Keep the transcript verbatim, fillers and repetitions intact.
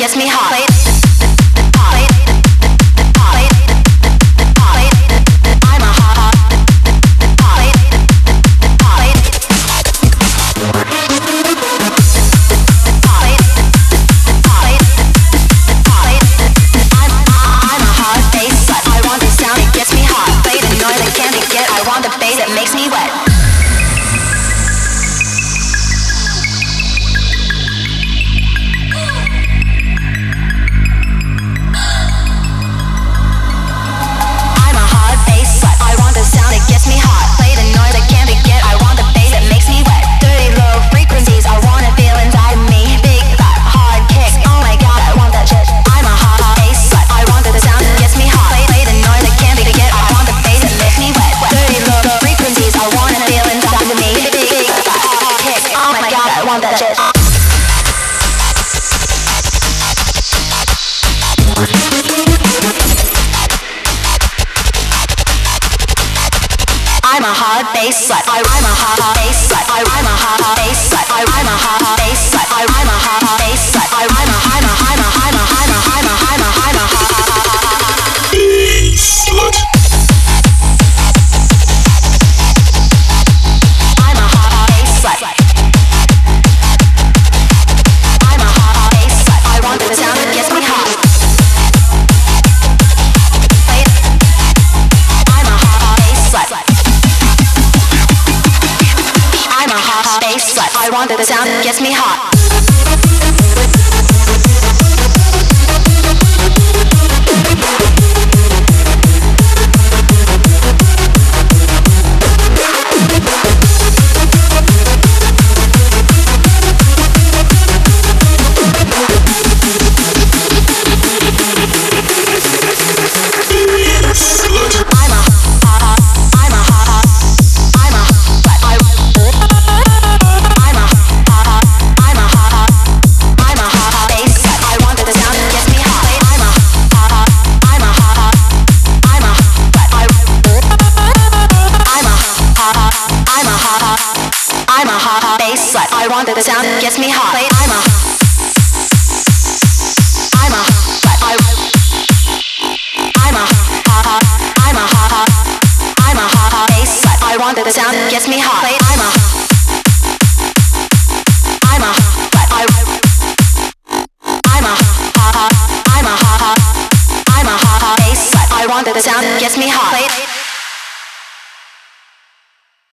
gets me hot. I'm a hot, hot, hot, hot. I'm a hot bass slut. I want the sound, it gets me hot. Play the noise I can't get. I want the bass that makes me wet. Gets me hot, play the noise I can't forget. I want the bass that makes me wet. Dirty low frequencies, I wanna feel inside of me. Big fat hard kicks, oh my god, I want that shit. I'm a hot, hot bass slut. I want the sound that gets me hot. Play, play the noise I can't forget. I want the bass that makes me wet. Dirty low frequencies, I wanna feel inside of me. Big, big fat hard kicks, oh my god, I want that shit. I'm a hot bass slut. I, I'm a hot, hot bass slut. I, I'm a hot, hot bass slut. I, I'm a hot, hot bass slut. I, I'm a hot, hot bass slut. I, I'm a, I'm a, I'm a, I'm a, I'm a, I'm a, I'm a, I'm a hot, hot, hot, hot, hot bass slut. I'm a hot, hot bass slut. I'm a hot, hot bass slut. I want the sound that gets me hot. I'm a hot, hot bass slut. I'm a hot, hot bass slut. I want the sound that gets me hot. I want the sound that gets me hot. I'm a, I'm a, I, I'm a, I'm a, I'm a hot bass slut. I want the sound that gets me hot. I'm a, I'm a, I, I'm a, I'm a, I'm a hot bass slut. I want the sound that gets me hot.